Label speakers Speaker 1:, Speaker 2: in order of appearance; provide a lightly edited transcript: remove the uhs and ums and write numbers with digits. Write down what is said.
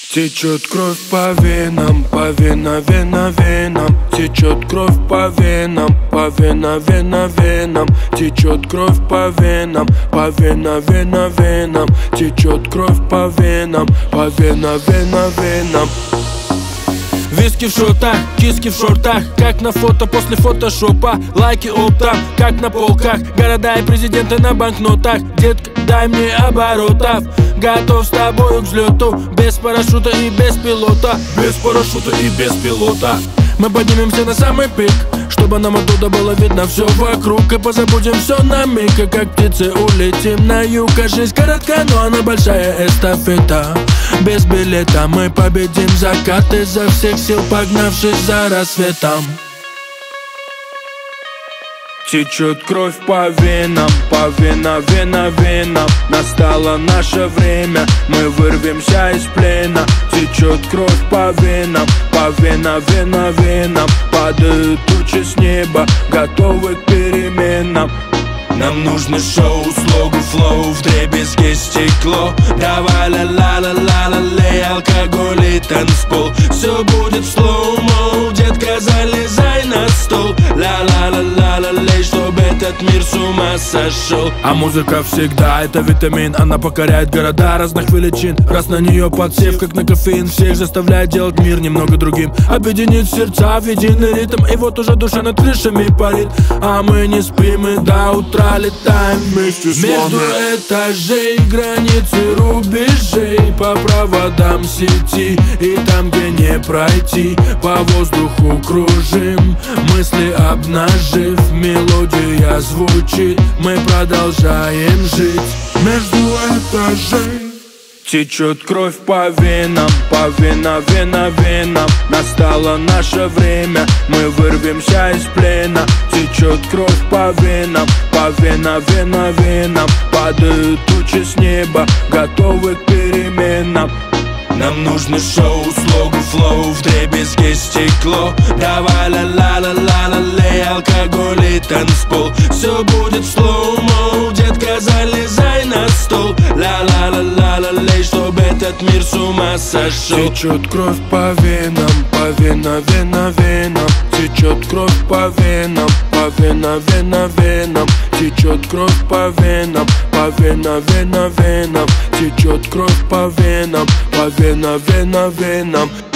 Speaker 1: Течет кровь по венам, по венам. Течет кровь по венам, по венам. Течет кровь по венам, по венам. Течет кровь по венам, по венам.
Speaker 2: Виски в шотах, киски в шортах, как на фото после фотошопа. Лайки оптом, как на полках, города и президенты на банкнотах. Детка, дай мне оборотов, готов с тобою к взлету. Без парашюта и без пилота,
Speaker 1: без парашюта и без пилота.
Speaker 2: Мы поднимемся на самый пик, чтобы нам оттуда было видно все вокруг. И позабудем все на миг, и как птицы улетим на юг. А жизнь коротка, но она большая эстафета. Без билета мы победим закат, изо всех сил погнавшись за рассветом.
Speaker 1: Течет кровь по венам, по венам. Настало наше время, мы вырвемся из плена. Течет кровь по венам, по венам. Падают тучи с неба, готовы к переменам. Нам нужно шоу, слогу, флоу, вдребезги стекло. Давай ла-ла-ла-ла-ла-лей, алкоголь и танцпол. Все будет в слоумо, детка, залезай на стол. Ла-ла-ла-ла-ла-лей, чтобы этот мир с ума сошел.
Speaker 2: А музыка всегда это витамин, она покоряет города разных величин. Раз на нее подсев, как на кофеин, всех заставляет делать мир немного другим. Объединить сердца в единый ритм, и вот уже душа над крышами парит. А мы не спим и до утра летаем вместе с вами. Между этажей, границы рубежей, по проводам сети и там, где не пройти. По воздуху кружим, мысли обнажив, мелодия звучит, мы продолжаем жить. Между этажей
Speaker 1: течет кровь по венам, по венам. Настало наше время, мы вырвемся из плена. Течет кровь по венам, по венам. Падают тучи с неба, готовы к переменам. Нам нужно шоу, слогу, флоу, вдребезги стекло. Давай ла-ла-ла-ла-ла-лей, алкоголь и танцпол. Все будет в слоумо, детка, залезай на стол. Ла-ла-ла-ла-ла-лей, чтобы этот мир с ума сошел. Течет кровь по венам, по венам. Течет кровь по венам, по венам. Течет кровь по венам, по венам. Течет кровь по венам, по венам.